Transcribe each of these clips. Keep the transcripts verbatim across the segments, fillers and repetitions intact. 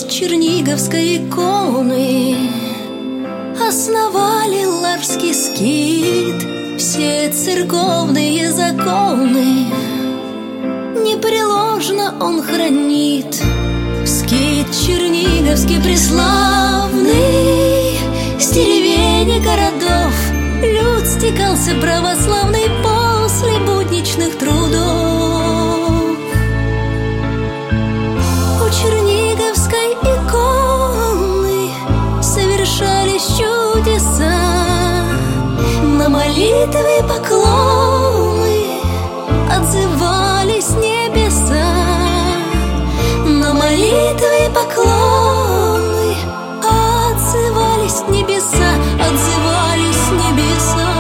честь черниговской иконы основали Ларский скит. Все церковные законы непреложно он хранит. Скит черниговский преславный, с деревень и городов люд стекался православный после будничных трудов. У черниговской иконы совершались чудеса, на молитвы и поклоны отзывались небеса. На молитвы и поклоны отзывались небеса, отзывались небеса.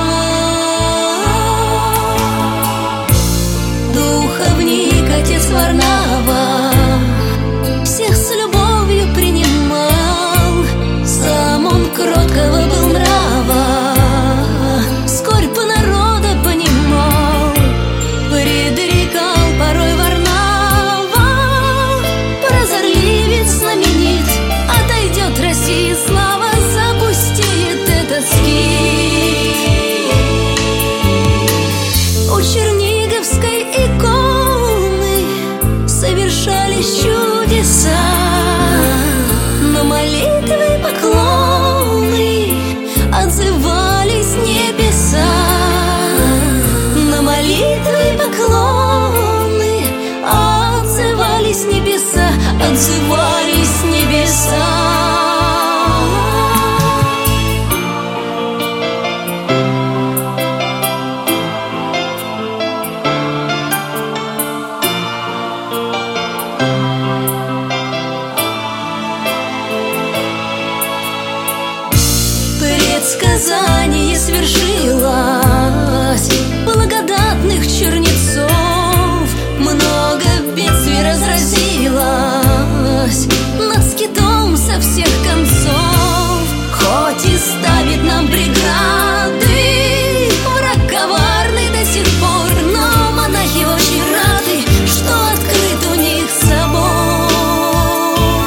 Духовник отец Варнава всех с любовью принимал, сам он кроткого был нрава, скорбь народа понимал, предрекал порой Варнава, прозорливец знаменит, отойдет России слава, запустеет этот скит. У черниговской иконы совершались чудеса, но молитвы и поклоны отзывались небеса. На молитвы и поклоны отзывались небеса, отзывались небеса. Предсказание свершилось, благодатных чернецов много бедствий разразилось над скитом со всех концов. Хоть и ставит нам преграды враг коварный до сих пор, но монахи очень рады, что открыт у них собор.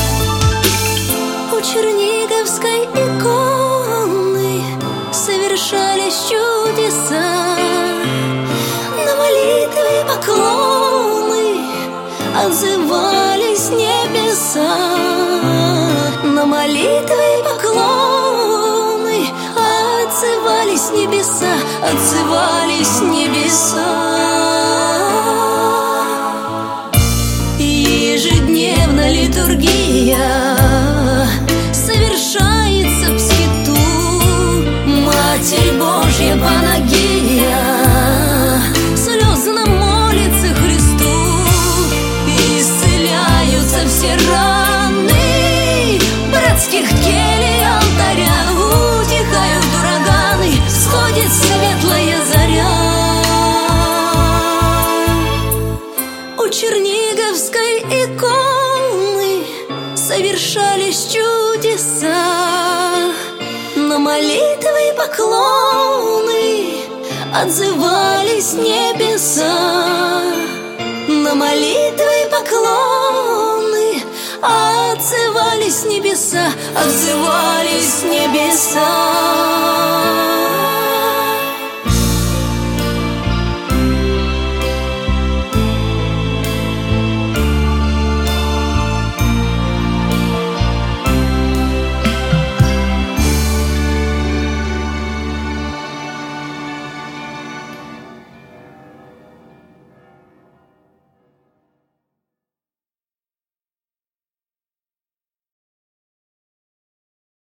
У черниговской иконы совершались чудеса, на молитвы и поклоны отзывались небеса. На молитвы и поклоны отзывались небеса, отзывались небеса. Ежедневно литургия совершается в скиту, Матерь Божья Панагия слезно молится Христу. Исцеляются все раны братских келий алтаря, утихают ураганы, сходит светлая заря. У черниговской иконы совершались чудеса, на молитвы и поклоны отзывались небеса. На молитвы и поклоны отзывались небеса, отзывались небеса.